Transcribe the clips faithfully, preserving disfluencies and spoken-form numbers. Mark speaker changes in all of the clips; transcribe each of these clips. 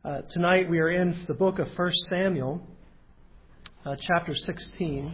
Speaker 1: Uh, tonight we are in the book of First Samuel, uh, chapter sixteen.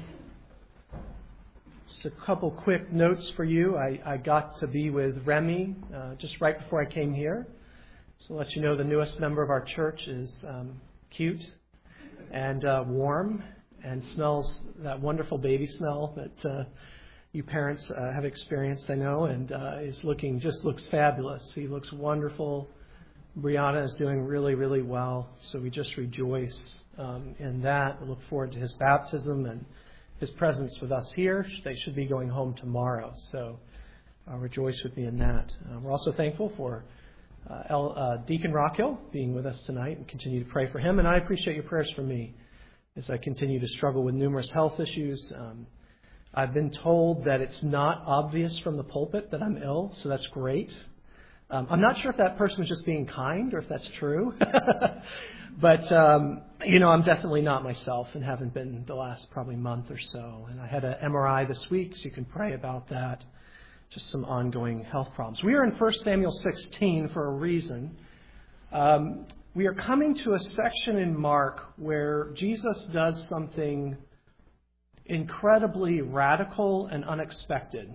Speaker 1: Just a couple quick notes for you. I, I got to be with Remy uh, just right before I came here. So to let you know, the newest member of our church is um, cute and uh, warm and smells that wonderful baby smell that uh, you parents uh, have experienced, I know, and uh, is looking, just looks fabulous. He looks wonderful. Brianna is doing really, really well, so we just rejoice um, in that. We look forward to his baptism and his presence with us here. They should be going home tomorrow, so uh, rejoice with me in that. Uh, we're also thankful for uh, El, uh, Deacon Rockhill being with us tonight, and continue to pray for him. And I appreciate your prayers for me as I continue to struggle with numerous health issues. Um, I've been told that it's not obvious from the pulpit that I'm ill, so that's great. Um, I'm not sure if that person was just being kind or if that's true. But, um, you know, I'm definitely not myself and haven't been the last probably month or so. And I had an M R I this week, so you can pray about that. Just some ongoing health problems. We are in First Samuel sixteen for a reason. Um, we are coming to a section in Mark where Jesus does something incredibly radical and unexpected.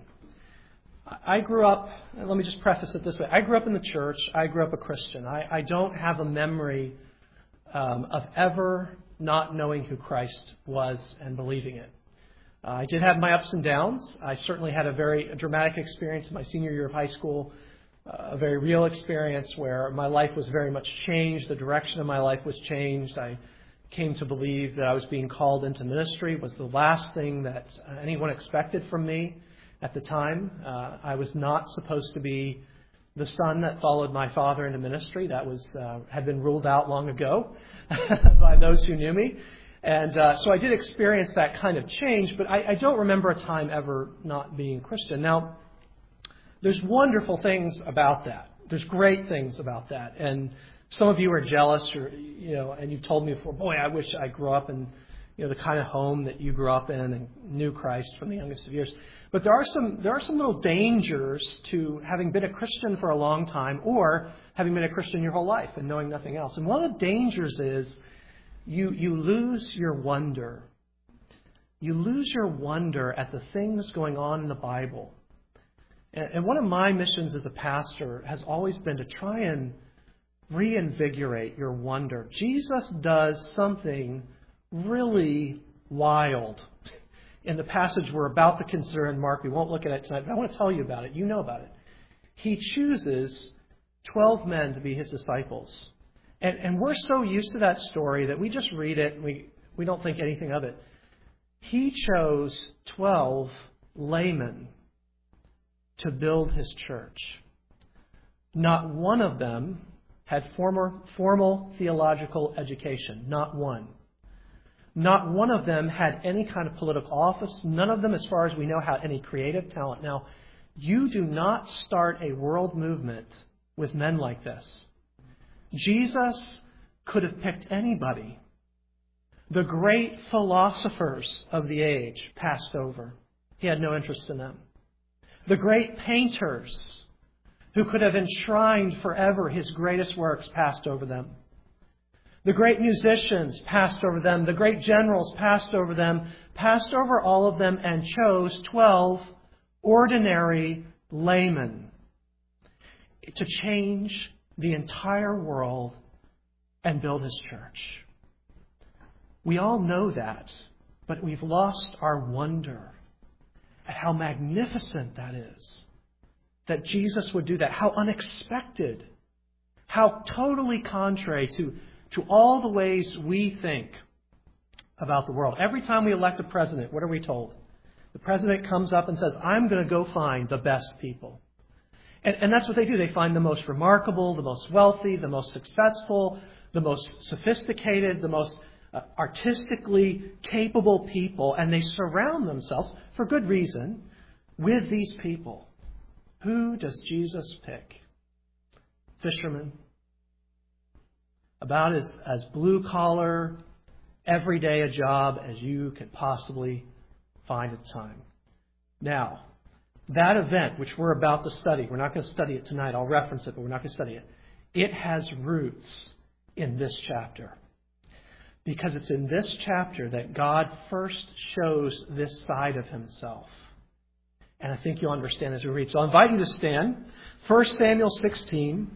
Speaker 1: I grew up, let me just preface it this way. I grew up in the church. I grew up a Christian. I, I don't have a memory um, of ever not knowing who Christ was and believing it. Uh, I did have my ups and downs. I certainly had a very dramatic experience in my senior year of high school, uh, a very real experience where my life was very much changed. The direction of my life was changed. I came to believe that I was being called into ministry. It was the last thing that anyone expected from me. At the time, uh, I was not supposed to be the son that followed my father into ministry. That was uh, had been ruled out long ago by those who knew me. And uh, so I did experience that kind of change, but I, I don't remember a time ever not being Christian. Now, there's wonderful things about that. There's great things about that. And some of you are jealous, or, you know, and you've told me before, boy, I wish I grew up in, you know, the kind of home that you grew up in and knew Christ from the youngest of years. But there are some there are some little dangers to having been a Christian for a long time or having been a Christian your whole life and knowing nothing else. And one of the dangers is you you lose your wonder. You lose your wonder at the things going on in the Bible. And, and one of my missions as a pastor has always been to try and reinvigorate your wonder. Jesus does something really wild in the passage we're about to consider in Mark. We won't look at it tonight, but I want to tell you about it. You know about it. He chooses twelve men to be his disciples. And, and we're so used to that story that we just read it and we, we don't think anything of it. He chose twelve laymen to build his church. Not one of them had former, formal theological education. Not one. Not one of them had any kind of political office. None of them, as far as we know, had any creative talent. Now, you do not start a world movement with men like this. Jesus could have picked anybody. The great philosophers of the age passed over. He had no interest in them. The great painters who could have enshrined forever his greatest works passed over them. The great musicians passed over them. The great generals passed over them, passed over all of them, and chose twelve ordinary laymen to change the entire world and build his church. We all know that, but we've lost our wonder at how magnificent that is, that Jesus would do that, how unexpected, how totally contrary to to all the ways we think about the world. Every time we elect a president, what are we told? The president comes up and says, I'm going to go find the best people. And, and that's what they do. They find the most remarkable, the most wealthy, the most successful, the most sophisticated, the most uh, artistically capable people, and they surround themselves, for good reason, with these people. Who does Jesus pick? Fishermen. About as, as blue-collar, everyday a job as you could possibly find at the time. Now, that event, which we're about to study, we're not going to study it tonight. I'll reference it, but we're not going to study it. It has roots in this chapter. Because it's in this chapter that God first shows this side of himself. And I think you'll understand as we read. So I invite you to stand. First Samuel sixteen.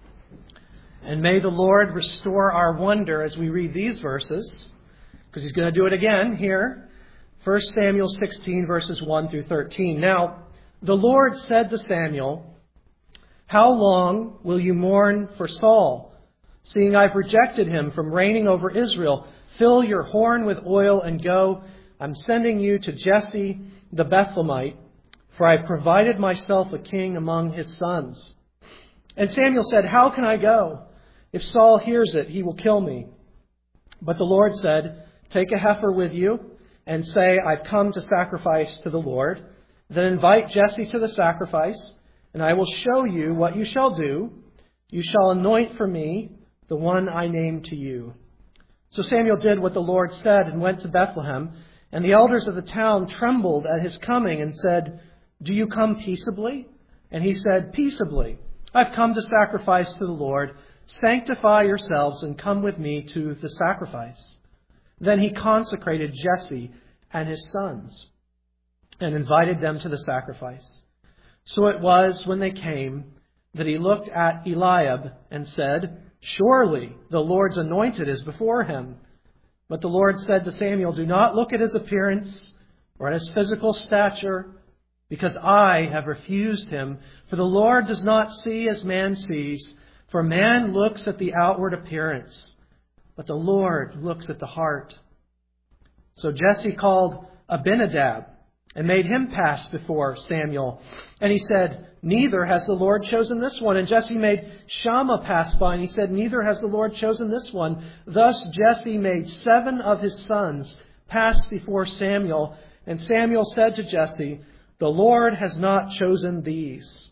Speaker 1: And may the Lord restore our wonder as we read these verses, because he's going to do it again here. First Samuel sixteen, verses one through thirteen. Now, the Lord said to Samuel, "How long will you mourn for Saul, seeing I've rejected him from reigning over Israel? Fill your horn with oil and go. I'm sending you to Jesse the Bethlehemite, for I provided myself a king among his sons." And Samuel said, "How can I go? If Saul hears it, he will kill me." But the Lord said, "Take a heifer with you and say, 'I've come to sacrifice to the Lord.' Then invite Jesse to the sacrifice, and I will show you what you shall do. You shall anoint for me the one I name to you." So Samuel did what the Lord said and went to Bethlehem. And the elders of the town trembled at his coming and said, "Do you come peaceably?" And he said, "Peaceably. I've come to sacrifice to the Lord. Sanctify yourselves and come with me to the sacrifice." Then he consecrated Jesse and his sons and invited them to the sacrifice. So it was when they came that he looked at Eliab and said, "Surely the Lord's anointed is before him." But the Lord said to Samuel, "Do not look at his appearance or at his physical stature, because I have refused him. For the Lord does not see as man sees. For man looks at the outward appearance, but the Lord looks at the heart." So Jesse called Abinadab and made him pass before Samuel. And he said, "Neither has the Lord chosen this one." And Jesse made Shammah pass by, and he said, "Neither has the Lord chosen this one." Thus Jesse made seven of his sons pass before Samuel. And Samuel said to Jesse, "The Lord has not chosen these."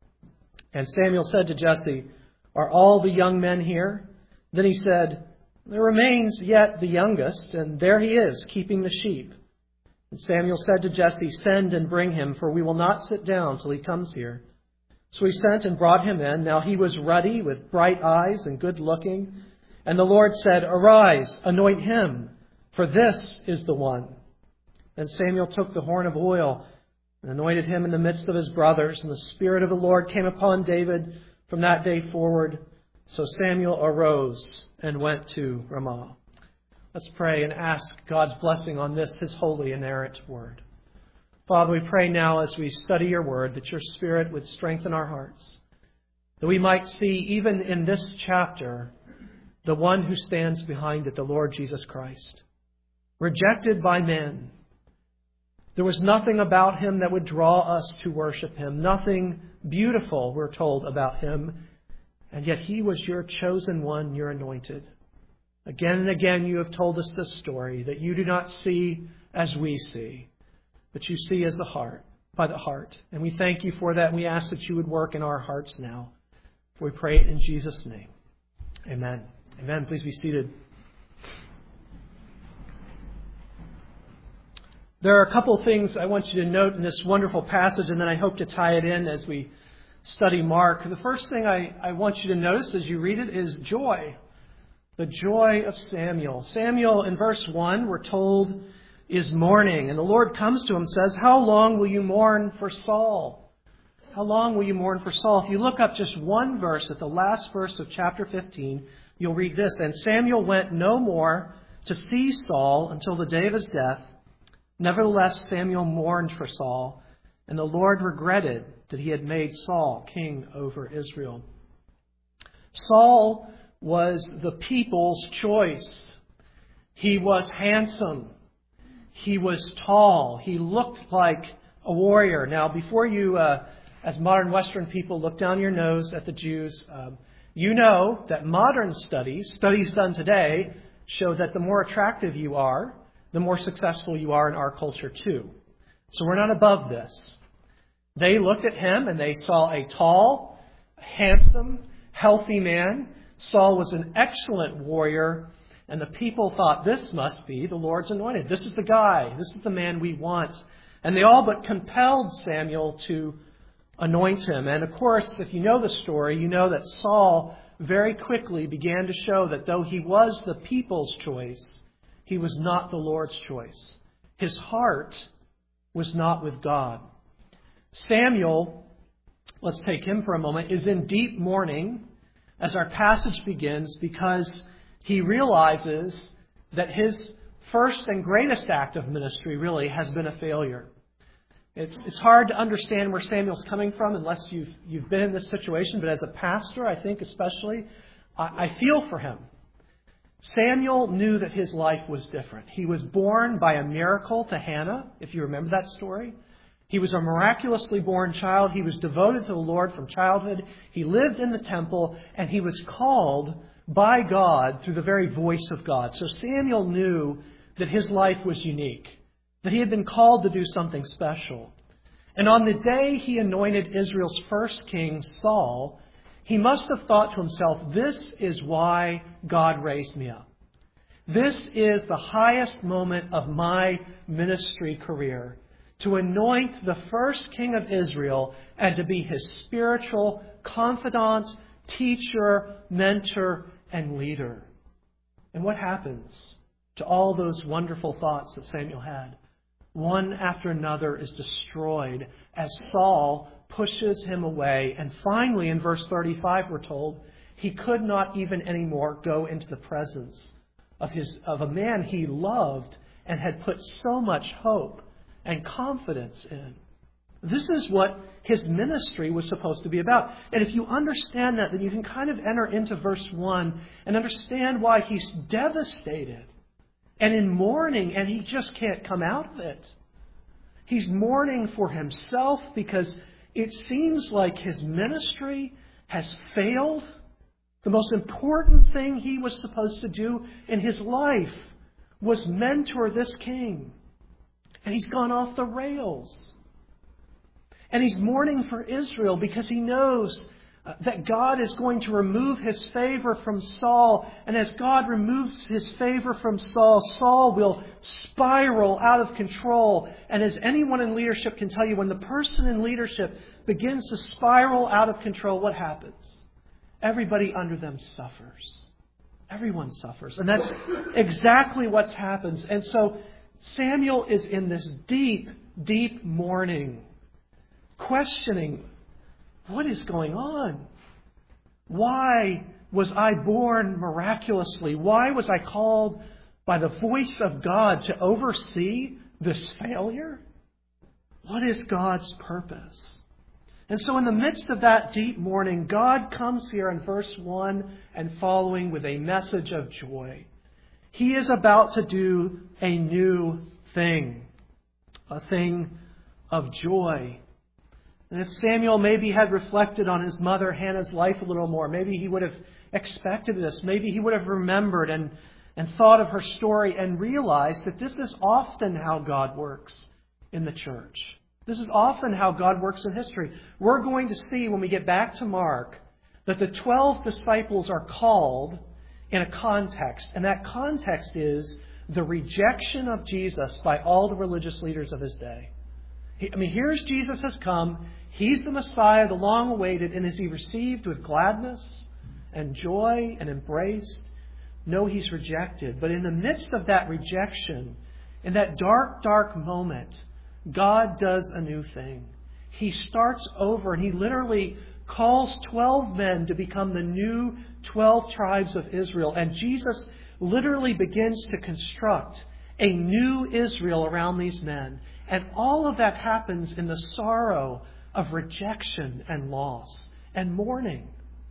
Speaker 1: And Samuel said to Jesse, "Are all the young men here?" Then he said, "There remains yet the youngest, and there he is, keeping the sheep." And Samuel said to Jesse, "Send and bring him, for we will not sit down till he comes here." So he sent and brought him in. Now he was ruddy, with bright eyes and good looking. And the Lord said, "Arise, anoint him, for this is the one." And Samuel took the horn of oil and anointed him in the midst of his brothers. And the Spirit of the Lord came upon David from that day forward. So Samuel arose and went to Ramah. Let's pray and ask God's blessing on this, his holy, inerrant word. Father, we pray now as we study your word that your Spirit would strengthen our hearts, that we might see even in this chapter the one who stands behind it, the Lord Jesus Christ. Rejected by men. There was nothing about him that would draw us to worship him. Nothing beautiful, we're told, about him. And yet he was your chosen one, your anointed. Again and again you have told us this story, that you do not see as we see, but you see as the heart, by the heart. And we thank you for that, and we ask that you would work in our hearts now. We pray it in Jesus' name. Amen. Amen. Please be seated. There are a couple of things I want you to note in this wonderful passage, and then I hope to tie it in as we study Mark. The first thing I, I want you to notice as you read it is joy. The joy of Samuel. Samuel, in verse one, we're told, is mourning. And the Lord comes to him and says, "How long will you mourn for Saul?" How long will you mourn for Saul? If you look up just one verse at the last verse of chapter fifteen, you'll read this. "And Samuel went no more to see Saul until the day of his death. Nevertheless, Samuel mourned for Saul, and the Lord regretted that he had made Saul king over Israel." Saul was the people's choice. He was handsome. He was tall. He looked like a warrior. Now, before you, uh, as modern Western people, look down your nose at the Jews, um, you know that modern studies, studies done today, show that the more attractive you are, the more successful you are in our culture too. So we're not above this. They looked at him and they saw a tall, handsome, healthy man. Saul was an excellent warrior, and the people thought, this must be the Lord's anointed. This is the guy. This is the man we want. And they all but compelled Samuel to anoint him. And of course, if you know the story, you know that Saul very quickly began to show that though he was the people's choice, he was not the Lord's choice. His heart was not with God. Samuel, let's take him for a moment, is in deep mourning as our passage begins because he realizes that his first and greatest act of ministry really has been a failure. It's it's hard to understand where Samuel's coming from unless you've you've been in this situation. But as a pastor, I think especially, I, I feel for him. Samuel knew that his life was different. He was born by a miracle to Hannah, if you remember that story. He was a miraculously born child. He was devoted to the Lord from childhood. He lived in the temple, and he was called by God through the very voice of God. So Samuel knew that his life was unique, that he had been called to do something special. And on the day he anointed Israel's first king, Saul, he must have thought to himself, this is why God raised me up. This is the highest moment of my ministry career, to anoint the first king of Israel and to be his spiritual confidant, teacher, mentor, and leader. And what happens to all those wonderful thoughts that Samuel had? One after another is destroyed as Saul pushes him away. And finally, in verse thirty-five, we're told, he could not even anymore go into the presence of his of a man he loved and had put so much hope and confidence in. This is what his ministry was supposed to be about. And if you understand that, then you can kind of enter into verse one and understand why he's devastated and in mourning, and he just can't come out of it. He's mourning for himself because it seems like his ministry has failed. The most important thing he was supposed to do in his life was mentor this king. And he's gone off the rails. And he's mourning for Israel because he knows that God is going to remove his favor from Saul. And as God removes his favor from Saul, Saul will spiral out of control. And as anyone in leadership can tell you, when the person in leadership begins to spiral out of control, what happens? Everybody under them suffers. Everyone suffers. And that's exactly what happens. And so Samuel is in this deep, deep mourning, questioning, what is going on? Why was I born miraculously? Why was I called by the voice of God to oversee this failure? What is God's purpose? And so in the midst of that deep mourning, God comes here in verse one and following with a message of joy. He is about to do a new thing, a thing of joy. And if Samuel maybe had reflected on his mother Hannah's life a little more, maybe he would have expected this. Maybe he would have remembered and, and thought of her story and realized that this is often how God works in the church. This is often how God works in history. We're going to see when we get back to Mark that the twelve disciples are called in a context. And that context is the rejection of Jesus by all the religious leaders of his day. I mean, here's Jesus has come. He's the Messiah, the long-awaited. And is he received with gladness and joy and embraced? No, he's rejected. But in the midst of that rejection, in that dark, dark moment, God does a new thing. He starts over and he literally calls twelve men to become the new twelve tribes of Israel. And Jesus literally begins to construct a new Israel around these men. And all of that happens in the sorrow of rejection and loss and mourning.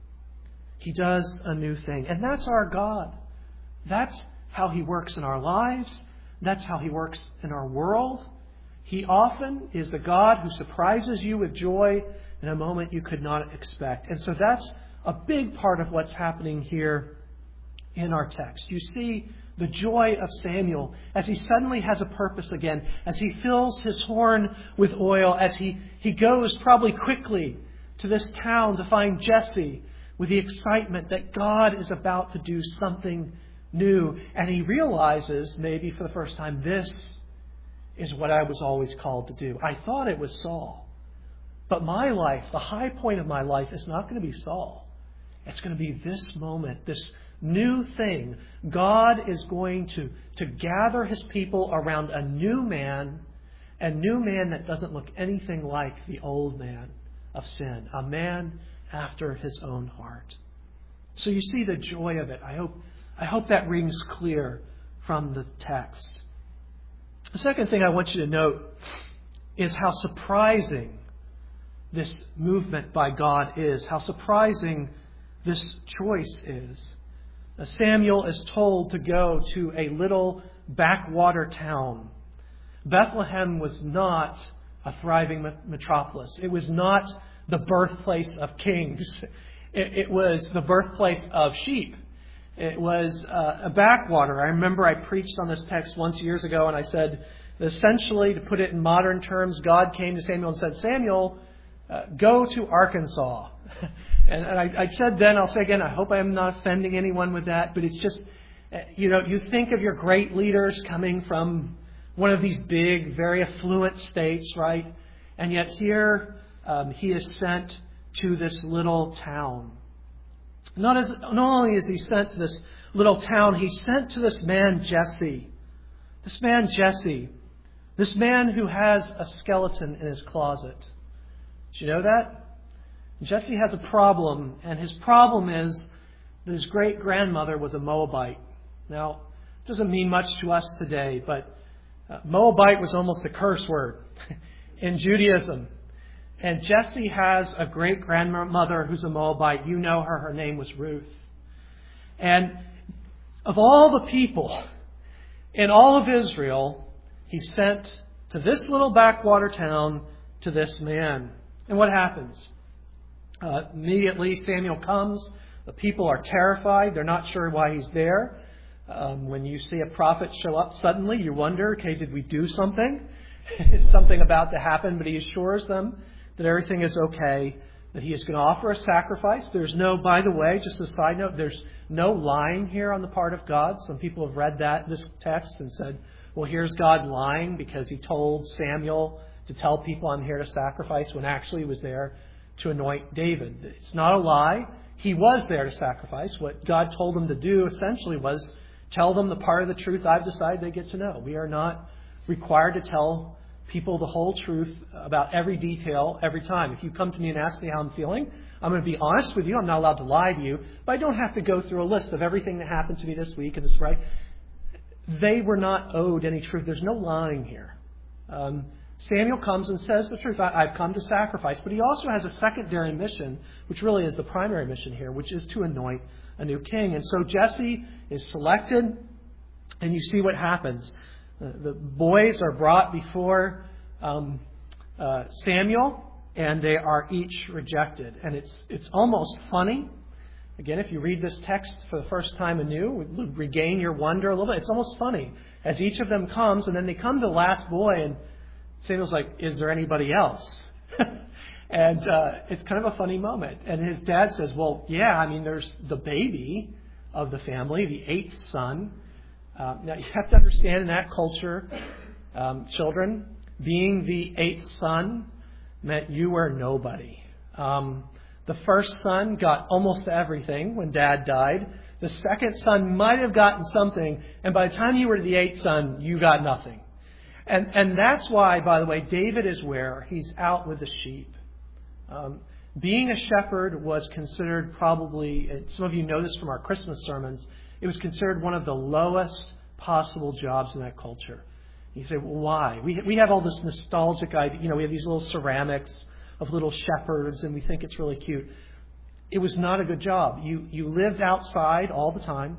Speaker 1: He does a new thing. And that's our God. That's how he works in our lives. That's how he works in our world. He often is the God who surprises you with joy in a moment you could not expect. And so that's a big part of what's happening here in our text. You see the joy of Samuel as he suddenly has a purpose again, as he fills his horn with oil, as he, he goes probably quickly to this town to find Jesse with the excitement that God is about to do something new. And he realizes, maybe for the first time, this is what I was always called to do. I thought it was Saul. But my life, the high point of my life, is not going to be Saul. It's going to be this moment, this new thing. God is going to, to gather His people around a new man, a new man that doesn't look anything like the old man of sin, a man after His own heart. So you see the joy of it. I hope, I hope that rings clear from the text. The second thing I want you to note is how surprising this movement by God is, how surprising this choice is. Now, Samuel is told to go to a little backwater town. Bethlehem was not a thriving metropolis. It was not the birthplace of kings. It, it was the birthplace of sheep. It was uh, a backwater. I remember I preached on this text once years ago, and I said, essentially, to put it in modern terms, God came to Samuel and said, Samuel, uh, go to Arkansas. and and I, I said then, I'll say again, I hope I am not offending anyone with that, but it's just, you know, you think of your great leaders coming from one of these big, very affluent states, right? And yet here um, he is sent to this little town. Not as not only is he sent to this little town, he's sent to this man Jesse. This man Jesse. This man who has a skeleton in his closet. Did you know that? Jesse has a problem, and his problem is that his great-grandmother was a Moabite. Now, it doesn't mean much to us today, but uh, Moabite was almost a curse word in Judaism. And Jesse has a great-grandmother who's a Moabite. You know her. Her name was Ruth. And of all the people in all of Israel, he sent to this little backwater town to this man. And what happens? Uh, immediately Samuel comes. The people are terrified. They're not sure why he's there. Um, when you see a prophet show up suddenly, you wonder, okay, did we do something? Is something about to happen? But he assures them that everything is okay, that he is going to offer a sacrifice. There's no, by the way, just a side note, there's no lying here on the part of God. Some people have read that, this text, and said, well, here's God lying because he told Samuel to tell people I'm here to sacrifice when actually he was there to anoint David. It's not a lie. He was there to sacrifice. What God told him to do essentially was tell them the part of the truth I've decided they get to know. We are not required to tell people the whole truth about every detail every time. If you come to me and ask me how I'm feeling, I'm going to be honest with you. I'm not allowed to lie to you. But I don't have to go through a list of everything that happened to me this week and this, right? They were not owed any truth. There's no lying here. Um, Samuel comes and says the truth. I, I've come to sacrifice. But he also has a secondary mission, which really is the primary mission here, which is to anoint a new king. And so Jesse is selected, and you see what happens. Uh, the boys are brought before um, uh, Samuel, and they are each rejected. And it's it's almost funny. Again, if you read this text for the first time anew, regain your wonder a little bit. It's almost funny as each of them comes, and then they come to the last boy, and Samuel's like, is there anybody else? and uh, it's kind of a funny moment. And his dad says, well, yeah, I mean, there's the baby of the family, the eighth son. Uh, now, you have to understand in that culture, um, children, being the eighth son meant you were nobody. Um, the first son got almost everything when dad died. The second son might have gotten something. And by the time you were the eighth son, you got nothing. And and that's why, by the way, David is where he's out with the sheep. Um, being a shepherd was considered probably, and some of you know this from our Christmas sermons, it was considered one of the lowest possible jobs in that culture. You say, well, why? We we have all this nostalgic idea. You know, we have these little ceramics of little shepherds, and we think it's really cute. It was not a good job. You you lived outside all the time,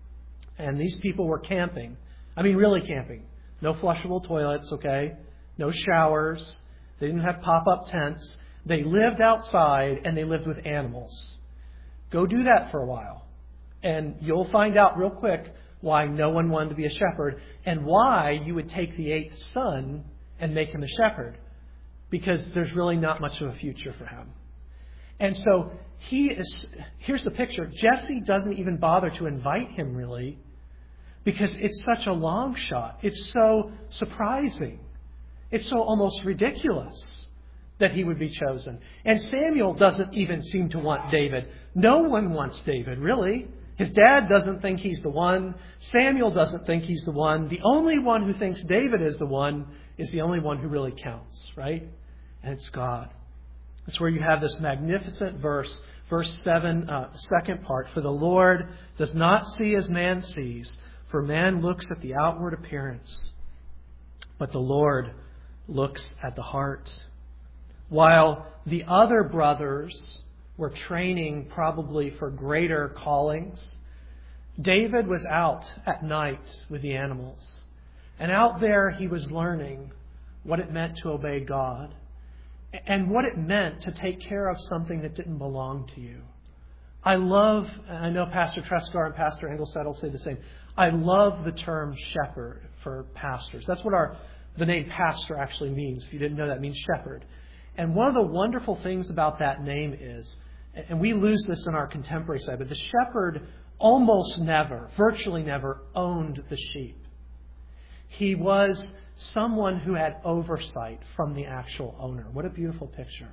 Speaker 1: and these people were camping. I mean, really camping. No flushable toilets, okay? No showers. They didn't have pop-up tents. They lived outside, and they lived with animals. Go do that for a while. And you'll find out real quick why no one wanted to be a shepherd and why you would take the eighth son and make him a shepherd. Because there's really not much of a future for him. And so he is, here's the picture. Jesse doesn't even bother to invite him really because it's such a long shot. It's so surprising. It's so almost ridiculous that he would be chosen. And Samuel doesn't even seem to want David. No one wants David, really. His dad doesn't think he's the one. Samuel doesn't think he's the one. The only one who thinks David is the one is the only one who really counts, right? And it's God. That's where you have this magnificent verse, verse seven, uh, second part. For the Lord does not see as man sees, for man looks at the outward appearance, but the Lord looks at the heart. While the other brothers were training probably for greater callings, David was out at night with the animals. And out there he was learning what it meant to obey God and what it meant to take care of something that didn't belong to you. I love, and I know Pastor Trescar and Pastor Engelstad will say the same, I love the term shepherd for pastors. That's what our the name pastor actually means. If you didn't know that, it means shepherd. And one of the wonderful things about that name is, and we lose this in our contemporary side, but the shepherd almost never, virtually never, owned the sheep. He was someone who had oversight from the actual owner. What a beautiful picture.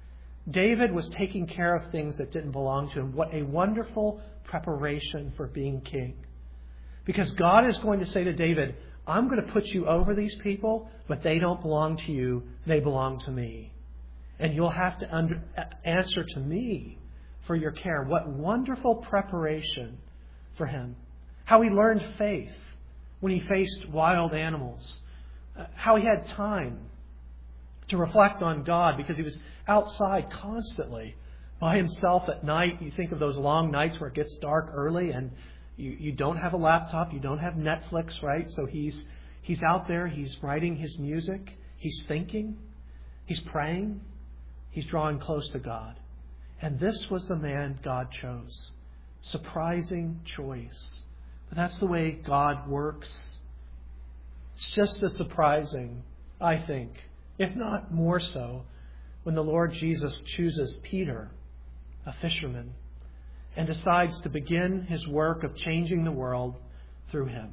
Speaker 1: David was taking care of things that didn't belong to him. What a wonderful preparation for being king. Because God is going to say to David, I'm going to put you over these people, but they don't belong to you. They belong to me. And you'll have to under, answer to me for your care. What wonderful preparation for him. How he learned faith when he faced wild animals. How he had time to reflect on God because he was outside constantly by himself at night. You think of those long nights where it gets dark early and you, you don't have a laptop, you don't have Netflix, right? So he's he's out there, he's writing his music, he's thinking, he's praying, he's drawing close to God. And this was the man God chose. Surprising choice. But that's the way God works. It's just as surprising, I think, if not more so, when the Lord Jesus chooses Peter, a fisherman, and decides to begin his work of changing the world through him.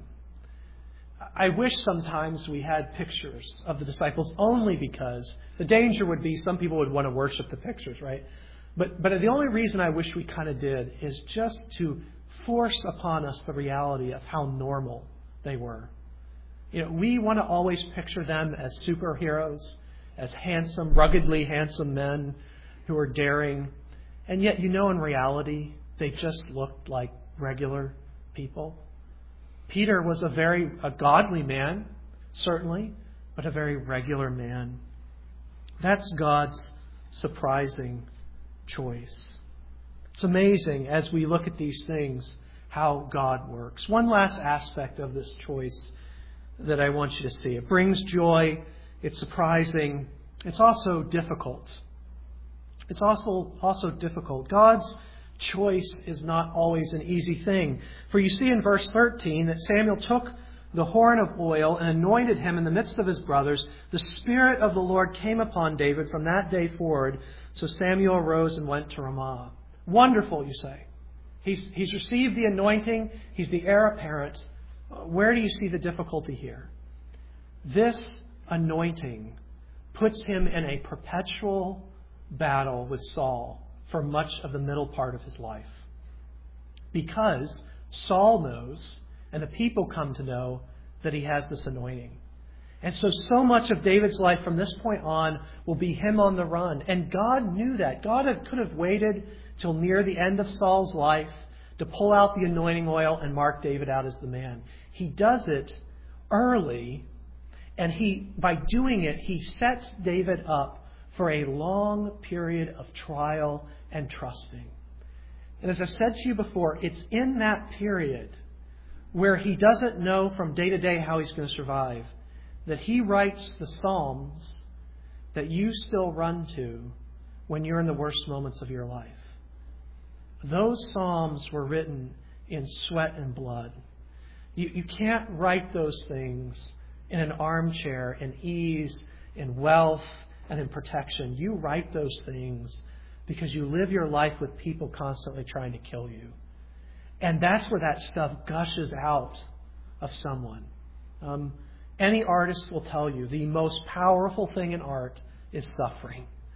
Speaker 1: I wish sometimes we had pictures of the disciples only because the danger would be some people would want to worship the pictures, right? But but the only reason I wish we kind of did is just to force upon us the reality of how normal they were. You know, we want to always picture them as superheroes, as handsome, ruggedly handsome men who are daring. And yet, you know, in reality, they just looked like regular people. Peter was a very a godly man, certainly, but a very regular man. That's God's surprising choice. It's amazing as we look at these things how God works. One last aspect of this choice that I want you to see. It brings joy. It's surprising. It's also difficult. It's also also difficult. God's choice is not always an easy thing. For you see in verse thirteen that Samuel took the horn of oil and anointed him in the midst of his brothers. The Spirit of the Lord came upon David from that day forward. So Samuel arose and went to Ramah. Wonderful, you say. He's, he's received the anointing. He's the heir apparent. Where do you see the difficulty here? This anointing puts him in a perpetual battle with Saul for much of the middle part of his life. Because Saul knows, and the people come to know, that he has this anointing. And so, so much of David's life from this point on will be him on the run. And God knew that. God could have waited till near the end of Saul's life to pull out the anointing oil and mark David out as the man. He does it early, and he, by doing it, he sets David up for a long period of trial and trusting. And as I've said to you before, it's in that period where he doesn't know from day to day how he's going to survive that he writes the Psalms that you still run to when you're in the worst moments of your life. Those Psalms were written in sweat and blood. You, you can't write those things in an armchair, in ease, in wealth, and in protection. You write those things because you live your life with people constantly trying to kill you. And that's where that stuff gushes out of someone. Um, any artist will tell you the most powerful thing in art is suffering.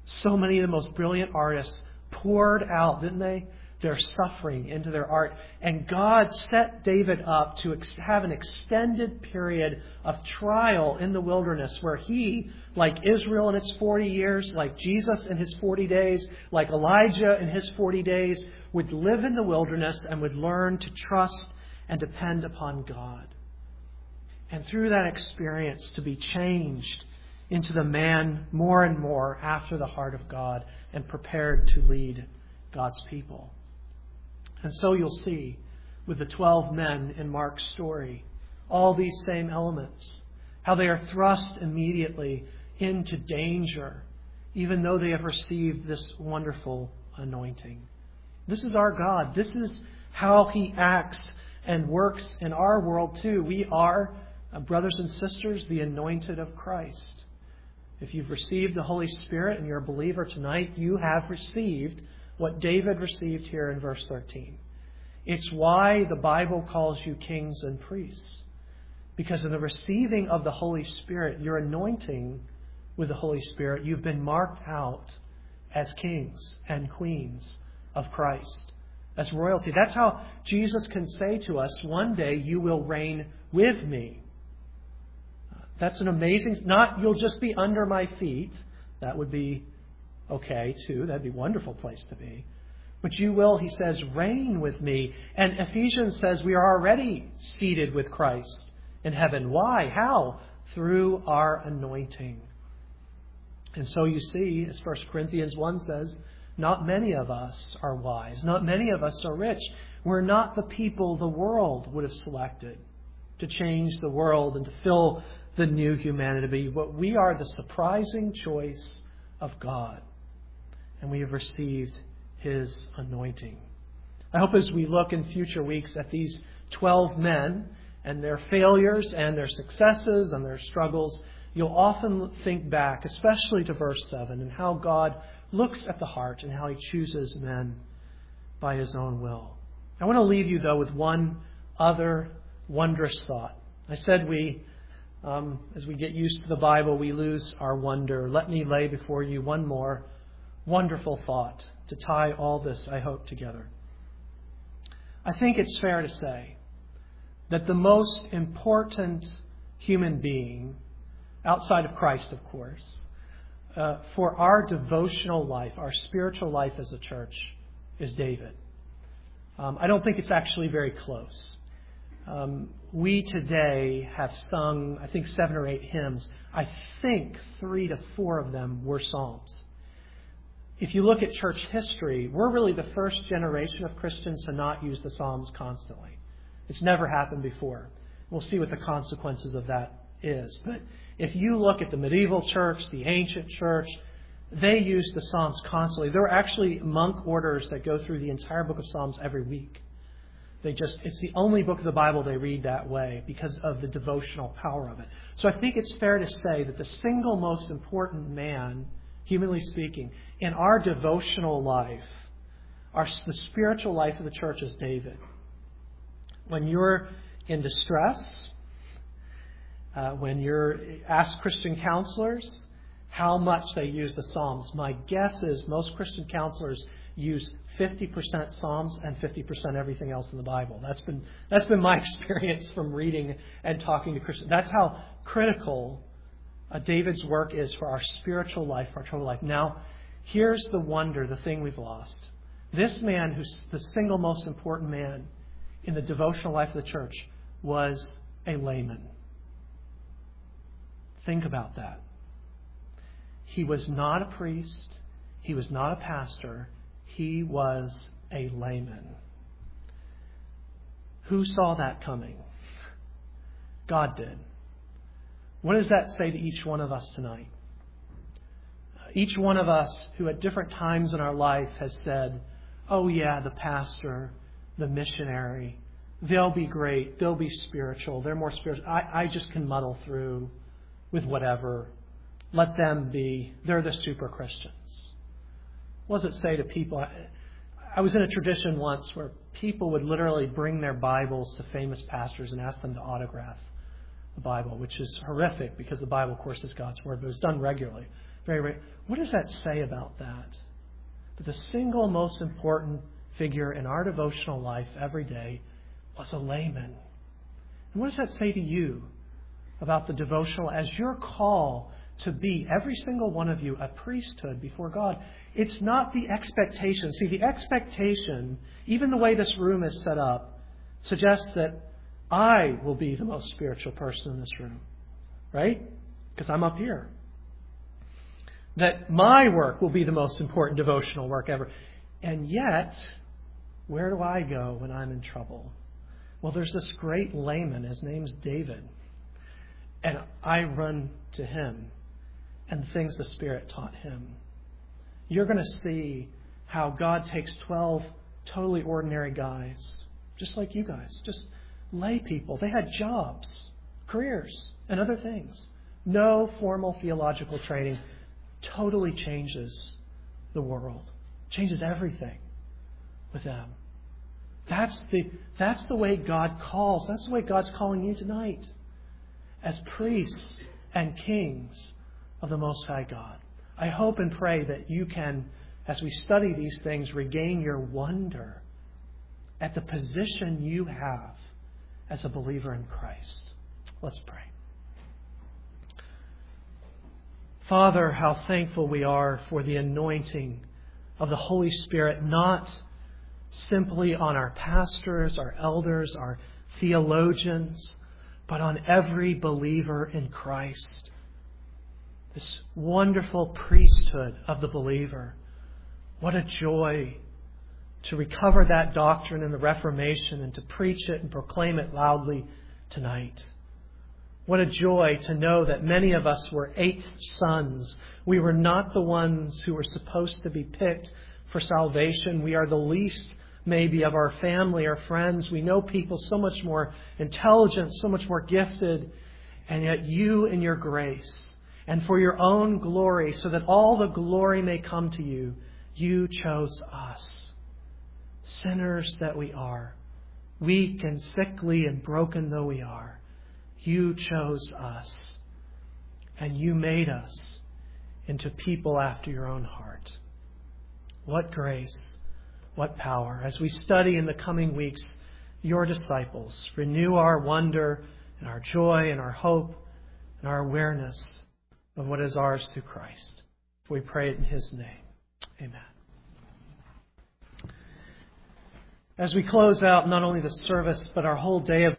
Speaker 1: So many of the most brilliant artists poured out, didn't they, their suffering into their art. And God set David up to ex- have an extended period of trial in the wilderness where he, like Israel in its forty years, like Jesus in his forty days, like Elijah in his forty days, would live in the wilderness and would learn to trust and depend upon God. And through that experience to be changed into the man more and more after the heart of God and prepared to lead God's people. And so you'll see with the twelve men in Mark's story, all these same elements, how they are thrust immediately into danger, even though they have received this wonderful anointing. This is our God. This is how He acts and works in our world too. We are, uh, brothers and sisters, the anointed of Christ. If you've received the Holy Spirit and you're a believer tonight, you have received what David received here in verse thirteen. It's why the Bible calls you kings and priests. Because in the receiving of the Holy Spirit, your anointing with the Holy Spirit, you've been marked out as kings and queens of Christ, as royalty. That's how Jesus can say to us, one day you will reign with me. That's an amazing, not you'll just be under my feet. That would be okay too. That'd be a wonderful place to be. But you will, he says, reign with me. And Ephesians says we are already seated with Christ in heaven. Why? How? Through our anointing. And so you see, as First Corinthians one says, not many of us are wise. Not many of us are rich. We're not the people the world would have selected to change the world and to fill the new humanity. But we are the surprising choice of God. And we have received His anointing. I hope as we look in future weeks at these twelve men and their failures and their successes and their struggles, you'll often think back, especially to verse seven, and how God looks at the heart and how He chooses men by His own will. I want to leave you, though, with one other wondrous thought. I said we, um, as we get used to the Bible, we lose our wonder. Let me lay before you one more wonderful thought to tie all this, I hope, together. I think it's fair to say that the most important human being, outside of Christ, of course, uh, for our devotional life, our spiritual life as a church, is David. Um, I don't think it's actually very close. Um, we today have sung, I think, seven or eight hymns. I think three to four of them were psalms. If you look at church history, we're really the first generation of Christians to not use the Psalms constantly. It's never happened before. We'll see what the consequences of that is. But if you look at the medieval church, the ancient church, they used the Psalms constantly. There are actually monk orders that go through the entire book of Psalms every week. They just, it's the only book of the Bible they read that way because of the devotional power of it. So I think it's fair to say that the single most important man, humanly speaking, in our devotional life, our, the spiritual life of the church, is David. When you're in distress, uh, when you're asked Christian counselors how much they use the Psalms, my guess is most Christian counselors use fifty percent Psalms and fifty percent everything else in the Bible. That's been that's been my experience from reading and talking to Christians. That's how critical uh, David's work is for our spiritual life, our total life. Now, here's the wonder, the thing we've lost. This man, who's the single most important man in the devotional life of the church, was a layman. Think about that. He was not a priest. He was not a pastor. He was a layman. Who saw that coming? God did. What does that say to each one of us tonight? Each one of us who at different times in our life has said, oh yeah, the pastor, the missionary, they'll be great, they'll be spiritual, they're more spiritual. I, I just can muddle through with whatever. Let them be, they're the super Christians. What does it say to people? I, I was in a tradition once where people would literally bring their Bibles to famous pastors and ask them to autograph the Bible, which is horrific because the Bible, of course, is God's Word, but it's done regularly. very rare. What does that say about that? That the single most important figure in our devotional life every day was a layman. And what does that say to you about the devotional as your call to be, every single one of you, a priesthood before God? It's not the expectation. See, the expectation, even the way this room is set up, suggests that I will be the most spiritual person in this room. Right? Because I'm up here. That my work will be the most important devotional work ever. And yet, where do I go when I'm in trouble? Well, there's this great layman. His name's David. And I run to him and the things the Spirit taught him. You're going to see how God takes twelve totally ordinary guys, just like you guys, just lay people. They had jobs, careers, and other things. No formal theological training. Totally changes the world. Changes everything with them. That's the, that's the way God calls. That's the way God's calling you tonight. As priests and kings of the Most High God. I hope and pray that you can, as we study these things, regain your wonder at the position you have as a believer in Christ. Let's pray. Father, how thankful we are for the anointing of the Holy Spirit, not simply on our pastors, our elders, our theologians, but on every believer in Christ. This wonderful priesthood of the believer. What a joy to recover that doctrine in the Reformation and to preach it and proclaim it loudly tonight. What a joy to know that many of us were eighth sons. We were not the ones who were supposed to be picked for salvation. We are the least, maybe, of our family, our friends. We know people so much more intelligent, so much more gifted. And yet you, in your grace, and for your own glory, so that all the glory may come to you, you chose us. Sinners that we are, weak and sickly and broken though we are, you chose us, and you made us into people after your own heart. What grace, what power. As we study in the coming weeks, your disciples, renew our wonder and our joy and our hope and our awareness of what is ours through Christ. For we pray it in His name. Amen. As we close out not only the service, but our whole day of